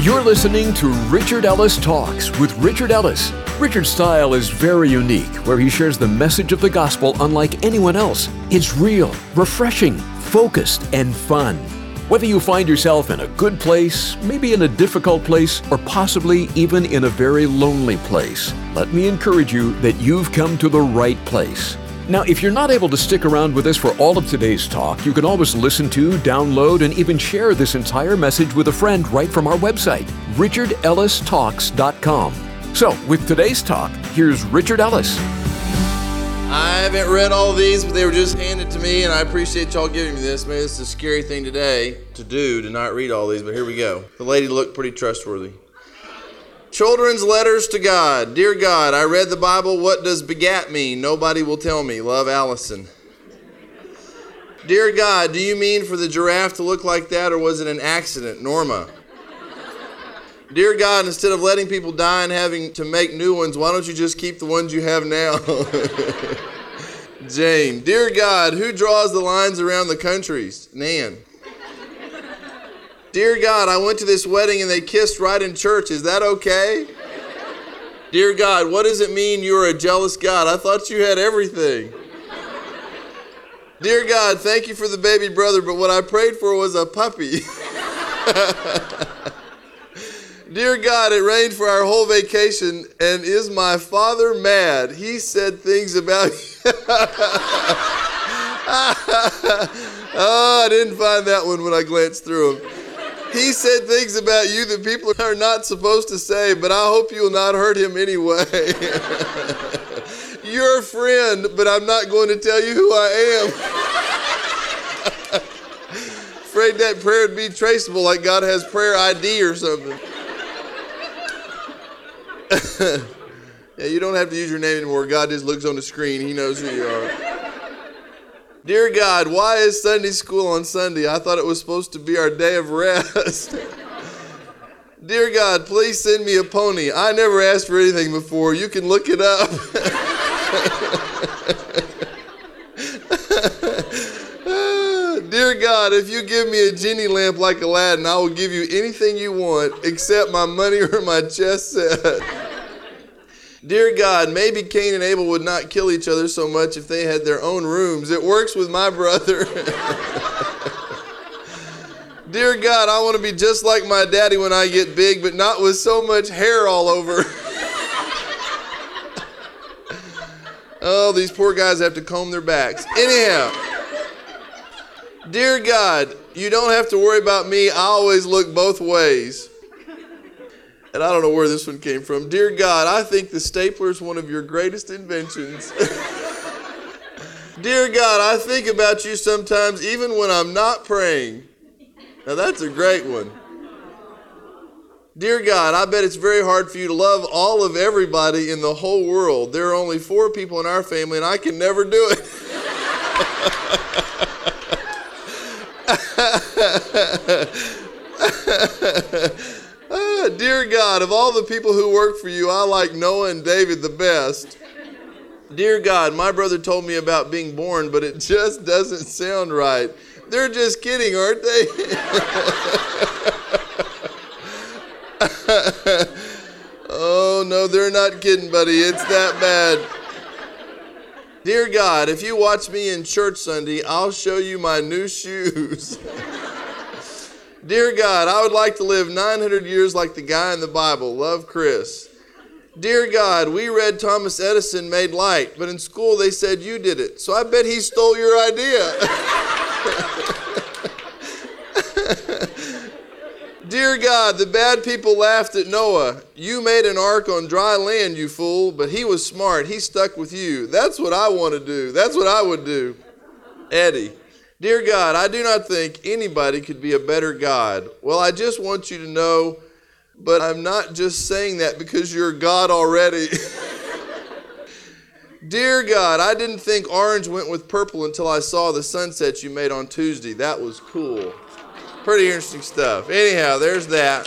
You're listening to Richard Ellis Talks with Richard Ellis. Richard's style is very unique, where he shares the message of the gospel unlike anyone else. It's real, refreshing, focused, and fun. Whether you find yourself in a good place, maybe in a difficult place, or possibly even in a very lonely place, let me encourage you that you've come to the right place. Now, if you're not able to stick around with us for all of today's talk, you can always listen to, download, and even share this entire message with a friend right from our website, richardellistalks.com. So, with today's talk, here's Richard Ellis. I haven't read all these, but they were just handed to me, and I appreciate y'all giving me this. Maybe this is a scary thing today to not read all these, but here we go. The lady looked pretty trustworthy. Children's letters to God. Dear God, I read the Bible. What does begat mean? Nobody will tell me. Love, Allison. Dear God, do you mean for the giraffe to look like that, or was it an accident? Norma. Dear God, instead of letting people die and having to make new ones, why don't you just keep the ones you have now? Jane. Dear God, who draws the lines around the countries? Nan. Dear God, I went to this wedding and they kissed right in church. Is that okay? Dear God, what does it mean you're a jealous God? I thought you had everything. Dear God, thank you for the baby brother, but what I prayed for was a puppy. Dear God, it rained for our whole vacation, and is my father mad? He said things about you. Oh, I didn't find that one when I glanced through them. He said things about you that people are not supposed to say, but I hope you'll not hurt him anyway. You're a friend, but I'm not going to tell you who I am. Afraid that prayer would be traceable, like God has prayer ID or something. Yeah, you don't have to use your name anymore. God just looks on the screen. He knows who you are. Dear God, why is Sunday school on Sunday? I thought it was supposed to be our day of rest. Dear God, please send me a pony. I never asked for anything before. You can look it up. Dear God, if you give me a genie lamp like Aladdin, I will give you anything you want except my money or my chess set. Dear God, maybe Cain and Abel would not kill each other so much if they had their own rooms. It works with my brother. Dear God, I want to be just like my daddy when I get big, but not with so much hair all over. Oh, these poor guys have to comb their backs. Anyhow, dear God, you don't have to worry about me. I always look both ways. And I don't know where this one came from. Dear God, I think the stapler is one of your greatest inventions. Dear God, I think about you sometimes even when I'm not praying. Now that's a great one. Dear God, I bet it's very hard for you to love all of everybody in the whole world. There are only 4 people in our family and I can never do it. Dear God, of all the people who work for you, I like Noah and David the best. Dear God, my brother told me about being born, but it just doesn't sound right. They're just kidding, aren't they? Oh, no, they're not kidding, buddy. It's that bad. Dear God, if you watch me in church Sunday, I'll show you my new shoes. Dear God, I would like to live 900 years like the guy in the Bible. Love, Chris. Dear God, we read Thomas Edison made light, but in school they said you did it. So I bet he stole your idea. Dear God, the bad people laughed at Noah. You made an ark on dry land, you fool, but he was smart. He stuck with you. That's what I want to do. That's what I would do. Eddie. Dear God, I do not think anybody could be a better God. Well, I just want you to know, but I'm not just saying that because you're God already. Dear God, I didn't think orange went with purple until I saw the sunset you made on Tuesday. That was cool. Pretty interesting stuff. Anyhow, there's that.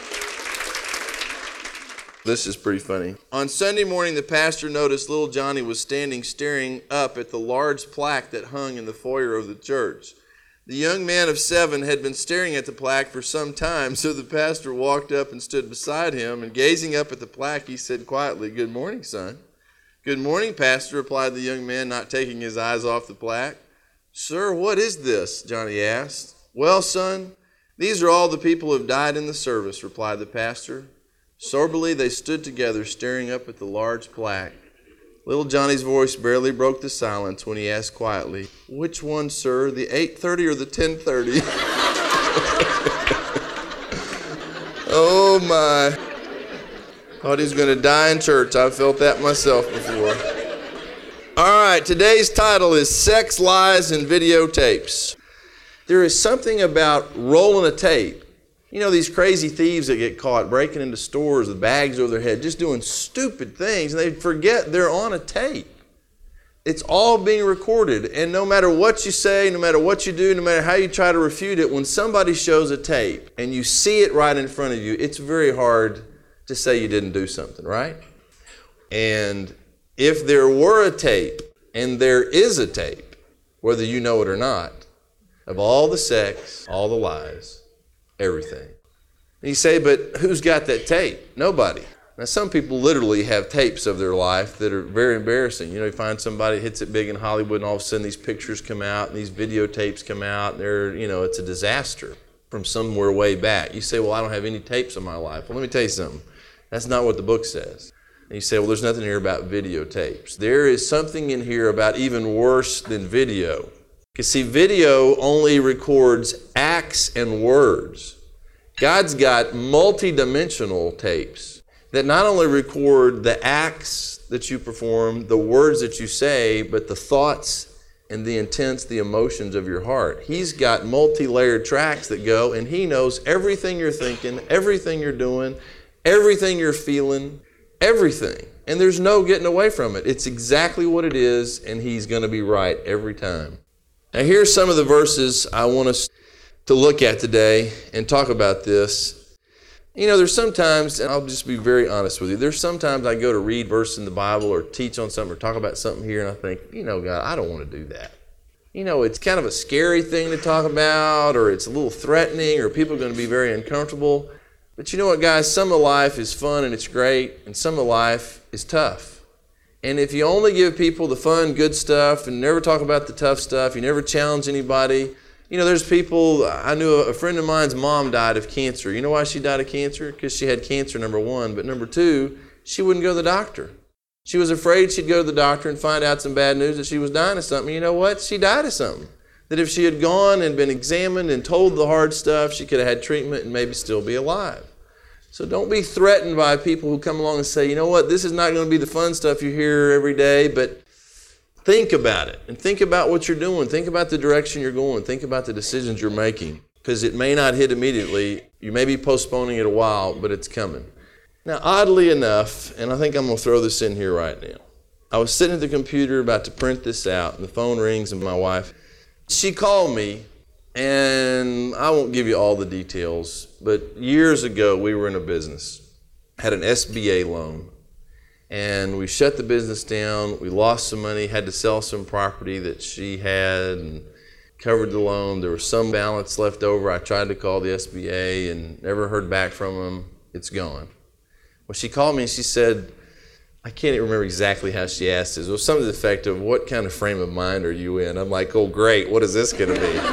This is pretty funny. On Sunday morning, the pastor noticed little Johnny was standing staring up at the large plaque that hung in the foyer of the church. The young man of 7 had been staring at the plaque for some time, so the pastor walked up and stood beside him, and gazing up at the plaque, he said quietly, "Good morning, son." "Good morning, pastor," replied the young man, not taking his eyes off the plaque. "Sir, what is this?" Johnny asked. "Well, son, these are all the people who have died in the service," replied the pastor. Soberly, they stood together, staring up at the large plaque. Little Johnny's voice barely broke the silence when he asked quietly, "Which one, sir, the 8:30 or the 10:30? Oh, my. Thought he was going to die in church. I've felt that myself before. All right, today's title is Sex, Lies, and Videotapes. There is something about rolling a tape. You know, these crazy thieves that get caught breaking into stores with bags over their head, just doing stupid things, and they forget they're on a tape. It's all being recorded, and no matter what you say, no matter what you do, no matter how you try to refute it, when somebody shows a tape and you see it right in front of you, it's very hard to say you didn't do something, right? And if there were a tape, and there is a tape, whether you know it or not, of all the sex, all the lies, everything. And you say, but who's got that tape? Nobody. Now, some people literally have tapes of their life that are very embarrassing. You know, you find somebody hits it big in Hollywood, and all of a sudden these pictures come out, and these videotapes come out, and it's a disaster from somewhere way back. You say, well, I don't have any tapes of my life. Well, let me tell you something. That's not what the book says. And you say, well, there's nothing here about videotapes. There is something in here about even worse than video. Because see, video only records acts and words. God's got multi-dimensional tapes that not only record the acts that you perform, the words that you say, but the thoughts and the intents, the emotions of your heart. He's got multi-layered tracks that go, and He knows everything you're thinking, everything you're doing, everything you're feeling, everything. And there's no getting away from it. It's exactly what it is, and He's going to be right every time. Now, here's some of the verses I want us to look at today and talk about this. You know, there's sometimes, and I'll just be very honest with you, there's sometimes I go to read verses in the Bible or teach on something or talk about something here, and I think, God, I don't want to do that. It's kind of a scary thing to talk about, or it's a little threatening, or people are going to be very uncomfortable. But you know what, guys? Some of life is fun and it's great, and some of life is tough. And if you only give people the fun, good stuff and never talk about the tough stuff, you never challenge anybody. There's people, I knew a friend of mine's mom died of cancer. You know why she died of cancer? Because she had cancer, number one. But number two, she wouldn't go to the doctor. She was afraid she'd go to the doctor and find out some bad news that she was dying of something. You know what? She died of something. That if she had gone and been examined and told the hard stuff, she could have had treatment and maybe still be alive. So don't be threatened by people who come along and say, you know what, this is not going to be the fun stuff you hear every day, but think about it and think about what you're doing. Think about the direction you're going. Think about the decisions you're making, because it may not hit immediately. You may be postponing it a while, but it's coming. Now, oddly enough, and I think I'm going to throw this in here right now. I was sitting at the computer about to print this out, and the phone rings, and my wife, she called me. And I won't give you all the details, but years ago we were in a business, had an SBA loan, and we shut the business down. We lost some money, had to sell some property that she had and covered the loan. There was some balance left over. I tried to call the SBA and never heard back from them. It's gone. Well, she called me and she said, I can't even remember exactly how she asked this. It was something to the effect of, what kind of frame of mind are you in? I'm like, oh, great. What is this going to be?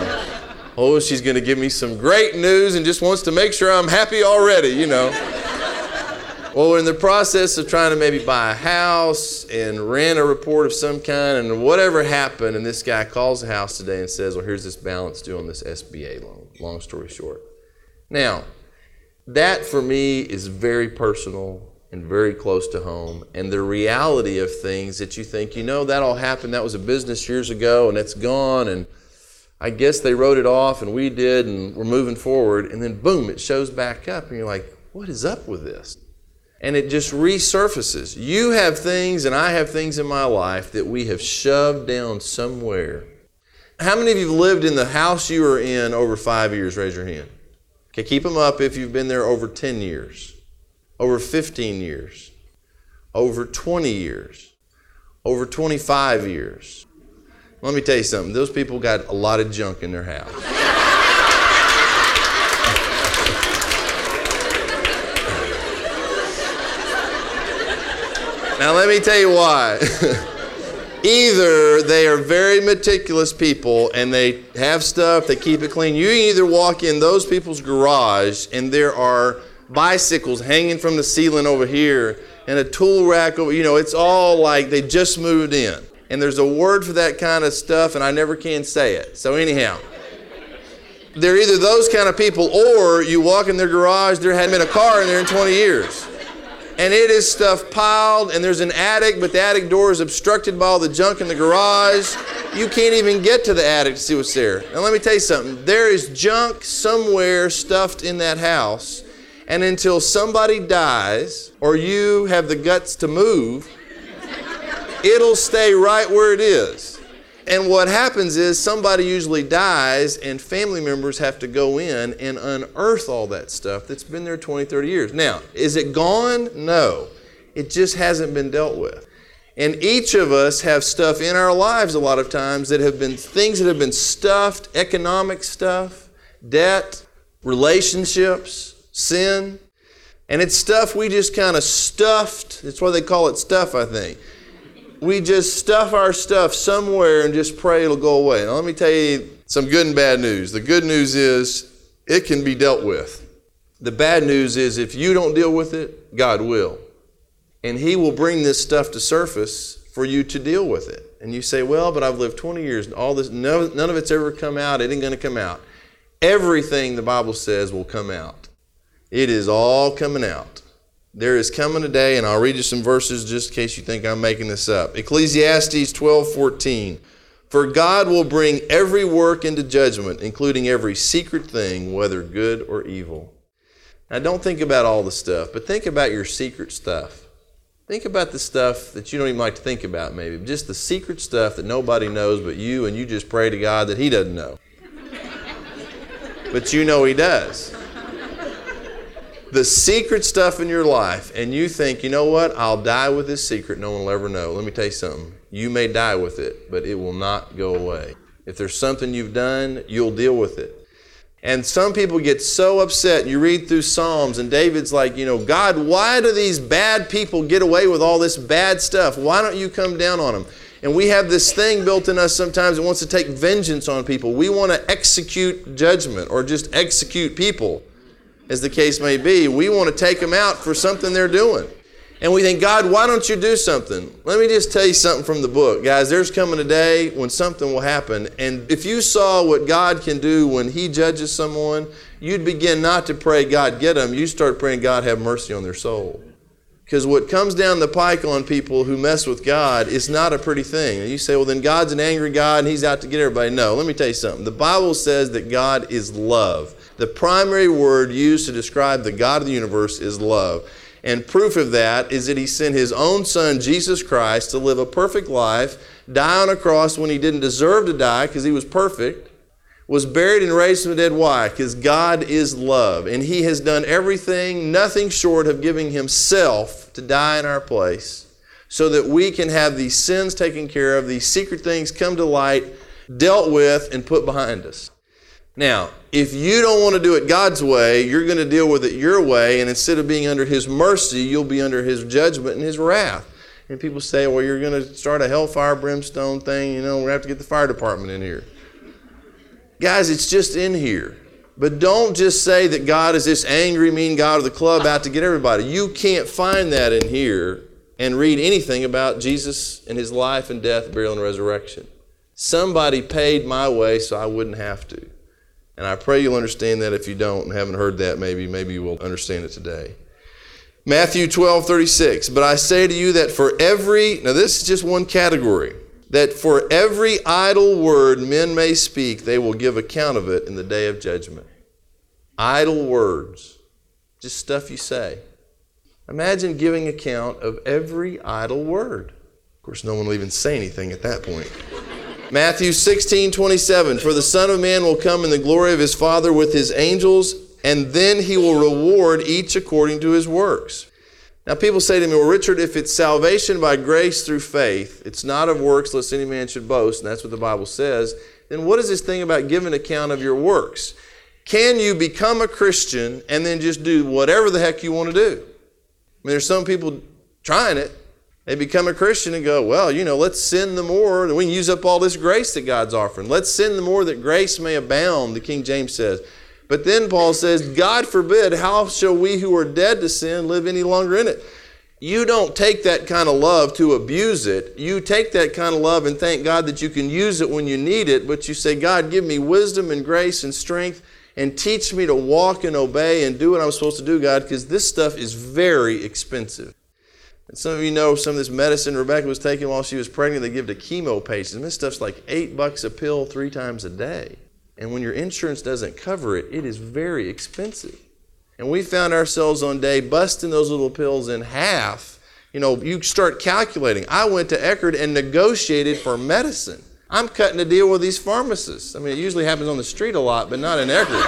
Oh, she's going to give me some great news and just wants to make sure I'm happy already, Well, we're in the process of trying to maybe buy a house and rent a report of some kind, and whatever happened, and this guy calls the house today and says, well, here's this balance due on this SBA loan. Long story short. Now, that for me is very personal and very close to home, and the reality of things that you think, that all happened, that was a business years ago, and it's gone, and I guess they wrote it off, and we did, and we're moving forward, and then boom, it shows back up, and you're like, what is up with this? And it just resurfaces. You have things, and I have things in my life that we have shoved down somewhere. How many of you have lived in the house you were in over 5 years? Raise your hand. Okay, keep them up if you've been there over 10 years. Over 15 years, over 20 years, over 25 years. Let me tell you something. Those people got a lot of junk in their house. Now let me tell you why. Either they are very meticulous people and they have stuff, they keep it clean. You either walk in those people's garage and there are bicycles hanging from the ceiling over here and a tool rack over, it's all like they just moved in. And there's a word for that kind of stuff and I never can say it. So anyhow, they're either those kind of people or you walk in their garage, there hadn't been a car in there in 20 years. And it is stuff piled, and there's an attic, but the attic door is obstructed by all the junk in the garage. You can't even get to the attic to see what's there. Now let me tell you something. There is junk somewhere stuffed in that house, and until somebody dies, or you have the guts to move, it'll stay right where it is. And what happens is somebody usually dies and family members have to go in and unearth all that stuff that's been there 20, 30 years. Now, is it gone? No. It just hasn't been dealt with. And each of us have stuff in our lives a lot of times that have been things that have been stuffed, economic stuff, debt, relationships, sin. And it's stuff we just kind of stuffed. That's why they call it stuff, I think. We just stuff our stuff somewhere and just pray it'll go away. Now let me tell you some good and bad news. The good news is it can be dealt with. The bad news is if you don't deal with it, God will. And He will bring this stuff to surface for you to deal with it. And you say, well, but I've lived 20 years and all this, none of it's ever come out. It ain't going to come out. Everything the Bible says will come out. It is all coming out. There is coming a day, and I'll read you some verses just in case you think I'm making this up. Ecclesiastes 12:14. For God will bring every work into judgment, including every secret thing, whether good or evil. Now don't think about all the stuff, but think about your secret stuff. Think about the stuff that you don't even like to think about maybe. Just the secret stuff that nobody knows but you, and you just pray to God that He doesn't know. But you know He does. The secret stuff in your life, and you think, you know what, I'll die with this secret, no one will ever know. Let me tell you something. You may die with it, but it will not go away. If there's something you've done, you'll deal with it. And some people get so upset. You read through Psalms, and David's like, God, why do these bad people get away with all this bad stuff? Why don't you come down on them? And we have this thing built in us sometimes that wants to take vengeance on people. We want to execute judgment or just execute people. As the case may be, we want to take them out for something they're doing. And we think, God, why don't you do something? Let me just tell you something from the book. Guys, there's coming a day when something will happen. And if you saw what God can do when He judges someone, you'd begin not to pray, God, get them. You start praying, God, have mercy on their soul. Because what comes down the pike on people who mess with God is not a pretty thing. And you say, well, then God's an angry God and He's out to get everybody. No, let me tell you something. The Bible says that God is love. The primary word used to describe the God of the universe is love. And proof of that is that He sent His own Son, Jesus Christ, to live a perfect life, die on a cross when He didn't deserve to die because He was perfect, was buried and raised from the dead. Why? Because God is love. And He has done everything, nothing short of giving Himself to die in our place so that we can have these sins taken care of, these secret things come to light, dealt with, and put behind us. Now, if you don't want to do it God's way, you're going to deal with it your way, and instead of being under His mercy, you'll be under His judgment and His wrath. And people say, well, you're going to start a hellfire brimstone thing, we're going to have to get the fire department in here. Guys, it's just in here. But don't just say that God is this angry, mean God of the club out to get everybody. You can't find that in here and read anything about Jesus and His life and death, burial, and resurrection. Somebody paid my way so I wouldn't have to. And I pray you'll understand that. If you don't and haven't heard that, maybe you will understand it today. Matthew 12:36. But I say to you that for every, now this is just one category, that for every idle word men may speak, they will give account of it in the day of judgment. Idle words, just stuff you say. Imagine giving account of every idle word. Of course, no one will even say anything at that point. Matthew 16:27, for the Son of Man will come in the glory of His Father with His angels, and then He will reward each according to his works. Now people say to me, well, Richard, if it's salvation by grace through faith, it's not of works lest any man should boast, and that's what the Bible says, then what is this thing about giving account of your works? Can you become a Christian and then just do whatever the heck you want to do? I mean, there's some people trying it. They become a Christian and go, well, let's sin the more. We can use up all this grace that God's offering. Let's sin the more that grace may abound, the King James says. But then Paul says, God forbid, how shall we who are dead to sin live any longer in it? You don't take that kind of love to abuse it. You take that kind of love and thank God that you can use it when you need it. But you say, God, give me wisdom and grace and strength and teach me to walk and obey and do what I'm supposed to do, God, because this stuff is very expensive. And some of you know some of this medicine Rebecca was taking while she was pregnant, they give to chemo patients. And this stuff's like $8 a pill 3 times a day. And when your insurance doesn't cover it, it is very expensive. And we found ourselves on day busting those little pills in half. You start calculating. I went to Eckerd and negotiated for medicine. I'm cutting a deal with these pharmacists. I mean, it usually happens on the street a lot, but not in Eckerd.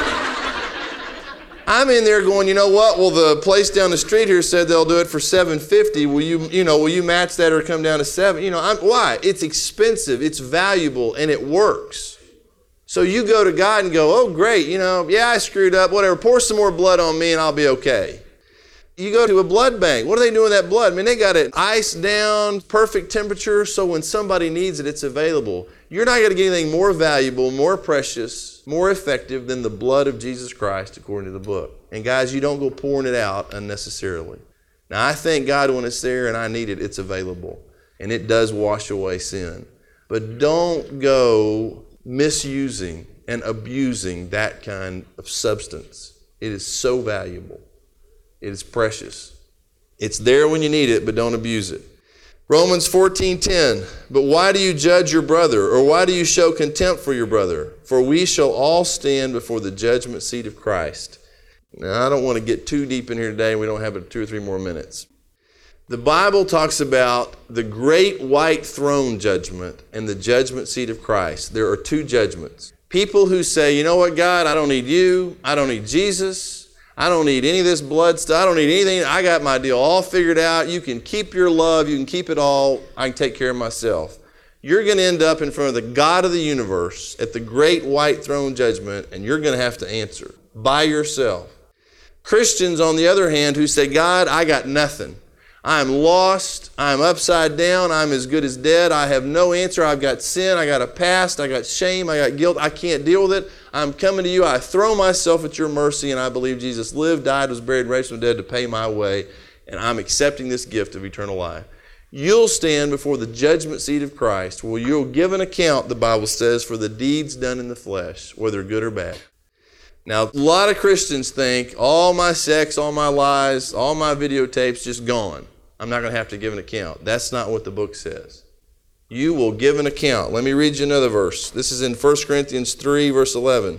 I'm in there going, you know what? Well, the place down the street here said they'll do it for $7.50. Will you match that or come down to $7? Why? It's expensive, it's valuable, and it works. So you go to God and go, oh, great, I screwed up, whatever. Pour some more blood on me and I'll be okay. You go to a blood bank. What are they doing with that blood? I mean, they got it iced down, perfect temperature, so when somebody needs it, it's available. You're not going to get anything more valuable, more precious, more effective than the blood of Jesus Christ, according to the book. And guys, you don't go pouring it out unnecessarily. Now, I thank God when it's there and I need it, it's available. And it does wash away sin. But don't go misusing and abusing that kind of substance. It is so valuable. It is precious. It's there when you need it, but don't abuse it. Romans 14:10, but why do you judge your brother, or why do you show contempt for your brother? For we shall all stand before the judgment seat of Christ. Now, I don't want to get too deep in here today. We don't have 2 or 3 more minutes. The Bible talks about the great white throne judgment and the judgment seat of Christ. There are 2 judgments. People who say, you know what, God, I don't need you. I don't need Jesus. I don't need any of this blood stuff. I don't need anything. I got my deal all figured out. You can keep your love. You can keep it all. I can take care of myself. You're going to end up in front of the God of the universe at the great white throne judgment, and you're going to have to answer by yourself. Christians, on the other hand, who say, God, I got nothing. I'm lost. I'm upside down. I'm as good as dead. I have no answer. I've got sin. I got a past. I got shame. I got guilt. I can't deal with it. I'm coming to you. I throw myself at your mercy, and I believe Jesus lived, died, was buried, raised from the dead to pay my way, and I'm accepting this gift of eternal life. You'll stand before the judgment seat of Christ, where you'll give an account, the Bible says, for the deeds done in the flesh, whether good or bad. Now, a lot of Christians think, all my sex, all my lies, all my videotapes just gone. I'm not going to have to give an account. That's not what the book says. You will give an account. Let me read you another verse. This is in 1 Corinthians 3, verse 11.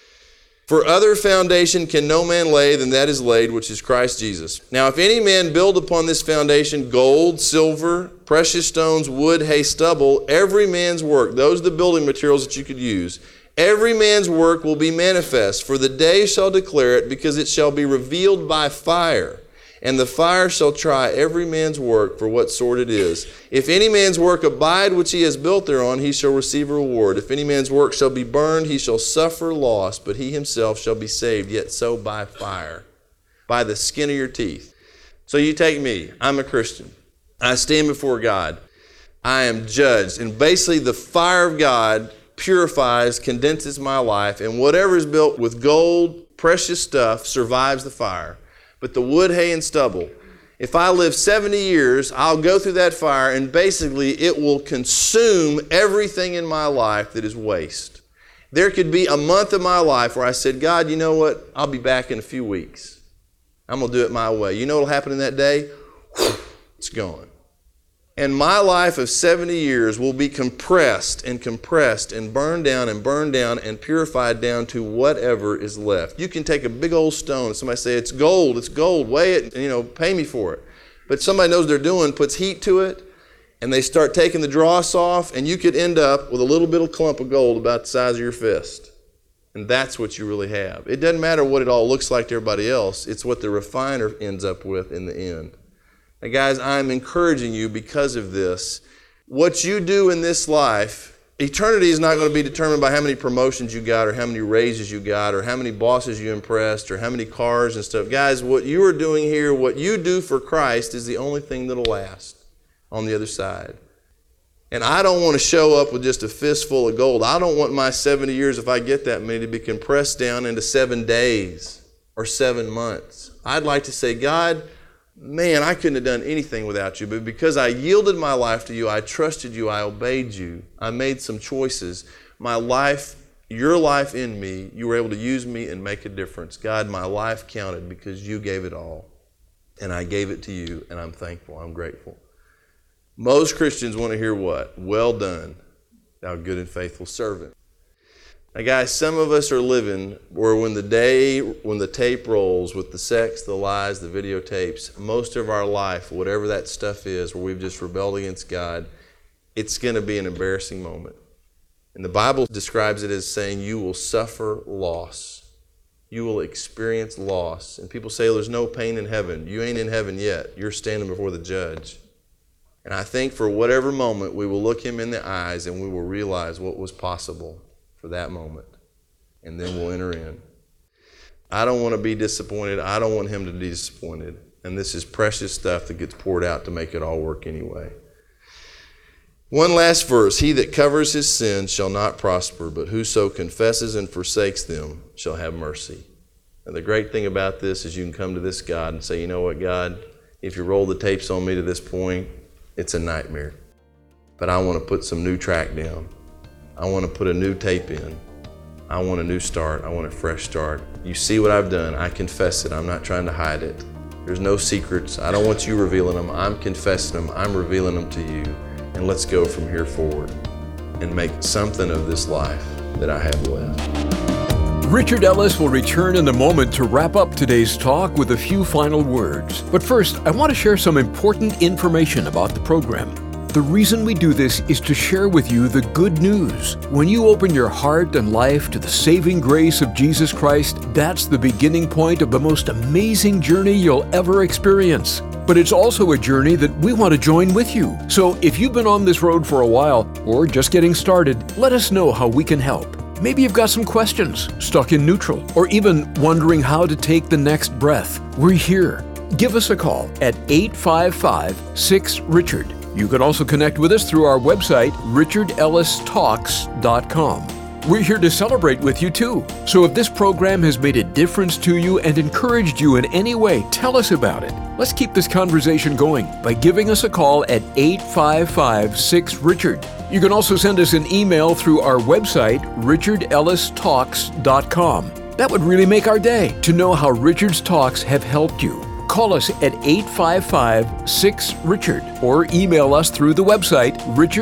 For other foundation can no man lay than that is laid, which is Christ Jesus. Now, if any man build upon this foundation gold, silver, precious stones, wood, hay, stubble, every man's work, those are the building materials that you could use, every man's work will be manifest, for the day shall declare it, because it shall be revealed by fire. And the fire shall try every man's work for what sort it is. If any man's work abide which he has built thereon, he shall receive a reward. If any man's work shall be burned, he shall suffer loss, but he himself shall be saved, yet so by fire, by the skin of your teeth. So you take me, I'm a Christian. I stand before God. I am judged. And basically the fire of God purifies, condenses my life, and whatever is built with gold, precious stuff, survives the fire. But the wood, hay, and stubble, if I live 70 years, I'll go through that fire, and basically it will consume everything in my life that is waste. There could be a month of my life where I said, God, you know what? I'll be back in a few weeks. I'm going to do it my way. You know what will happen in that day? It's gone. And my life of 70 years will be compressed and burned down and purified down to whatever is left. You can take a big old stone and somebody say, it's gold, weigh it, and pay me for it. But somebody knows what they're doing, puts heat to it, and they start taking the dross off, and you could end up with a little bit of clump of gold about the size of your fist. And that's what you really have. It doesn't matter what it all looks like to everybody else. It's what the refiner ends up with in the end. Now, guys, I'm encouraging you because of this. What you do in this life, eternity is not going to be determined by how many promotions you got or how many raises you got or how many bosses you impressed or how many cars and stuff. Guys, what you are doing here, what you do for Christ is the only thing that'll last on the other side. And I don't want to show up with just a fistful of gold. I don't want my 70 years, if I get that many, to be compressed down into 7 days or 7 months. I'd like to say, God, man, I couldn't have done anything without you. But because I yielded my life to you, I trusted you, I obeyed you, I made some choices. My life, your life in me, you were able to use me and make a difference. God, my life counted because you gave it all. And I gave it to you, and I'm thankful, I'm grateful. Most Christians want to hear what? Well done, thou good and faithful servant. Now, guys, some of us are living where when the tape rolls with the sex, the lies, the videotapes, most of our life, whatever that stuff is, where we've just rebelled against God, it's going to be an embarrassing moment. And the Bible describes it as saying you will suffer loss. You will experience loss. And people say there's no pain in heaven. You ain't in heaven yet. You're standing before the judge. And I think for whatever moment, we will look him in the eyes and we will realize what was possible for that moment. And then we'll enter in. I don't want to be disappointed. I don't want him to be disappointed. And this is precious stuff that gets poured out to make it all work anyway. One last verse. He that covers his sins shall not prosper, but whoso confesses and forsakes them shall have mercy. And the great thing about this is you can come to this God and say, you know what, God, if you roll the tapes on me to this point, it's a nightmare. But I want to put some new track down. I want to put a new tape in. I want a new start. I want a fresh start. You see what I've done. I confess it. I'm not trying to hide it. There's no secrets. I don't want you revealing them. I'm confessing them. I'm revealing them to you. And let's go from here forward and make something of this life that I have left. Richard Ellis will return in a moment to wrap up today's talk with a few final words. But first, I want to share some important information about the program. The reason we do this is to share with you the good news. When you open your heart and life to the saving grace of Jesus Christ, that's the beginning point of the most amazing journey you'll ever experience. But it's also a journey that we want to join with you. So if you've been on this road for a while or just getting started, let us know how we can help. Maybe you've got some questions, stuck in neutral, or even wondering how to take the next breath. We're here. Give us a call at 855-6-RICHARD. You can also connect with us through our website, richardellistalks.com. We're here to celebrate with you too. So if this program has made a difference to you and encouraged you in any way, tell us about it. Let's keep this conversation going by giving us a call at 855-6-RICHARD. You can also send us an email through our website, richardellistalks.com. That would really make our day to know how Richard's Talks have helped you. Call us at 855-6-RICHARD or email us through the website,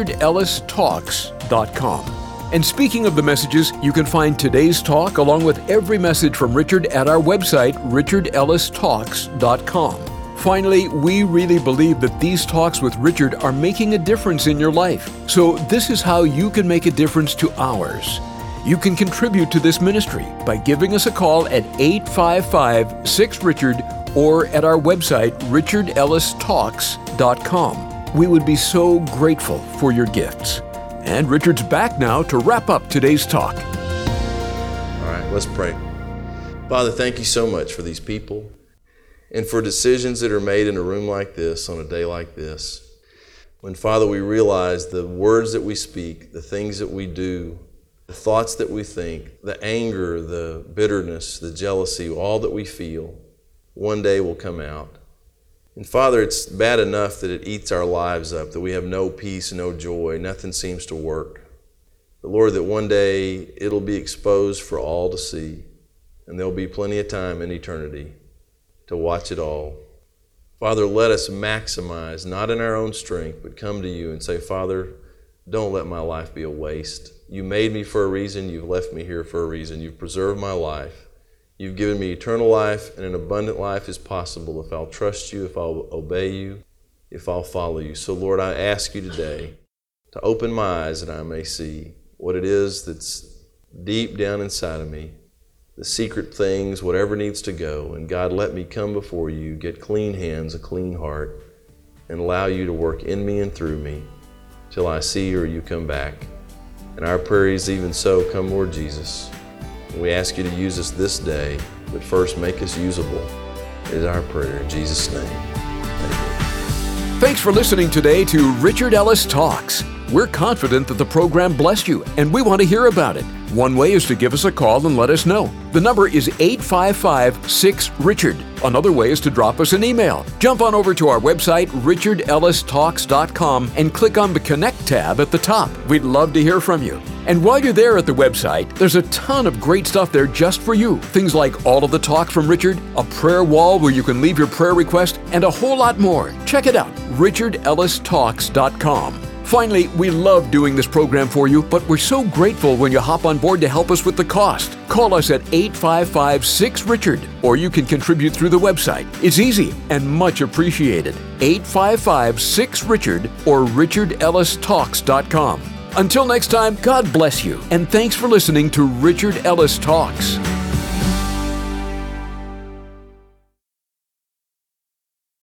richardellistalks.com. And speaking of the messages, you can find today's talk along with every message from Richard at our website, richardellistalks.com. Finally, we really believe that these talks with Richard are making a difference in your life. So this is how you can make a difference to ours. You can contribute to this ministry by giving us a call at 855-6-RICHARD or at our website, richardellistalks.com. We would be so grateful for your gifts. And Richard's back now to wrap up today's talk. All right, let's pray. Father, thank you so much for these people and for decisions that are made in a room like this on a day like this. When, Father, we realize the words that we speak, the things that we do, the thoughts that we think, the anger, the bitterness, the jealousy, all that we feel, one day will come out. And Father, it's bad enough that it eats our lives up, that we have no peace, no joy, nothing seems to work. But Lord, that one day it'll be exposed for all to see, and there'll be plenty of time in eternity to watch it all. Father, let us maximize, not in our own strength, but come to you and say, Father, don't let my life be a waste. You made me for a reason. You've left me here for a reason. You've preserved my life. You've given me eternal life, and an abundant life is possible if I'll trust you, if I'll obey you, if I'll follow you. So, Lord, I ask you today to open my eyes that I may see what it is that's deep down inside of me, the secret things, whatever needs to go. And God, let me come before you, get clean hands, a clean heart, and allow you to work in me and through me till I see you or you come back. And our prayer is even so, come Lord Jesus. And we ask you to use us this day, but first make us usable. It is our prayer in Jesus' name. Amen. Thanks for listening today to Richard Ellis Talks. We're confident that the program blessed you, and we want to hear about it. One way is to give us a call and let us know. The number is 855-6-RICHARD. Another way is to drop us an email. Jump on over to our website, richardellistalks.com, and click on the Connect tab at the top. We'd love to hear from you. And while you're there at the website, there's a ton of great stuff there just for you. Things like all of the talks from Richard, a prayer wall where you can leave your prayer request, and a whole lot more. Check it out, richardellistalks.com. Finally, we love doing this program for you, but we're so grateful when you hop on board to help us with the cost. Call us at 855-6-RICHARD, or you can contribute through the website. It's easy and much appreciated. 855-6-RICHARD or richardellistalks.com. Until next time, God bless you, and thanks for listening to Richard Ellis Talks.